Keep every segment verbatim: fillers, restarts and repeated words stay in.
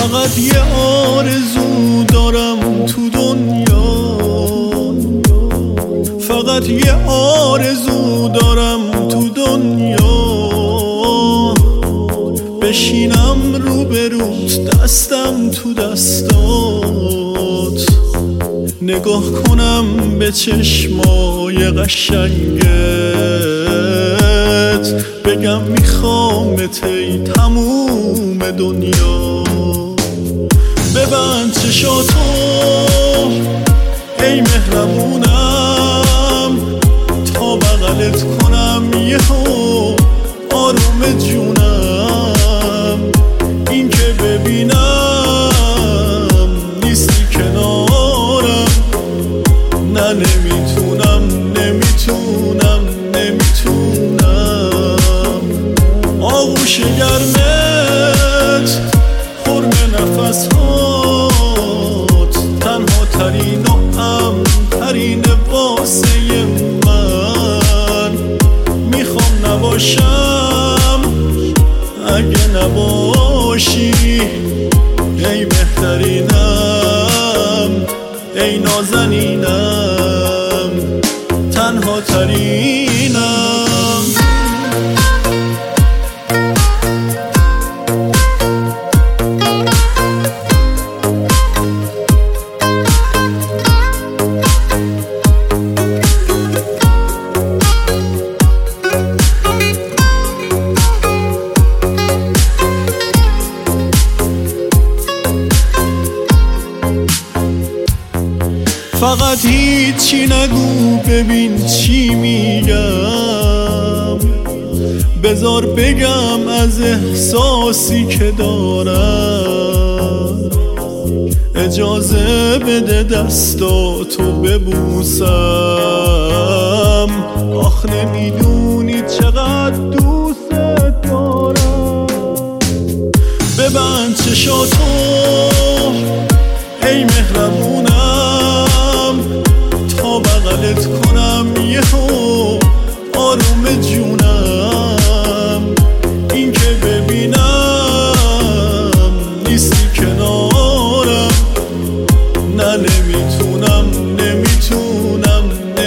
فقط یه آرزو دارم تو دنیا، فقط یه آرزو دارم تو دنیا، بشینم روبروت دستم تو دستات، نگاه کنم به چشمای قشنگت، بگم میخوامت ای تموم دنیا. ببند چشاتو ای مهربونم، تا بغلت کنم یهو آروم جونم، این که ببینم نیستی کنارم، نه نمیتونم نمیتونم نمیتونم. آغوش گرمت حرم نفس هات، تنها ترین و امترین واسه من، میخوام نباشم اگه نباشی، ای بهترینم ای نازنینم تنها ترینم. فقط هیچی نگو ببین چی میگم، بذار بگم از احساسی که دارم، اجازه بده دستاتو ببوسم، آخ نمیدونی چقدر دوست دارم. ببند چشاتو ای مهربونم، تا بغلت کنم یهو آروم جونم، این که ببینم نیستی کنارم، نه نمیتونم نمیتونم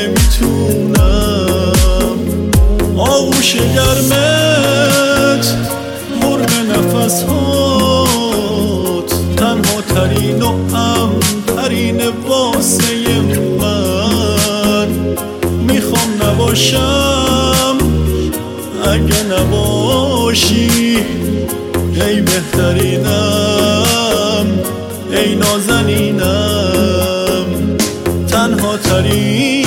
نمیتونم. آغوش گرمت حرم نفس هات، تنها ترین و امترین واسه من، میخوام نباشم اگه نباشی، ای بهترینم ای نازنینم تنها ترین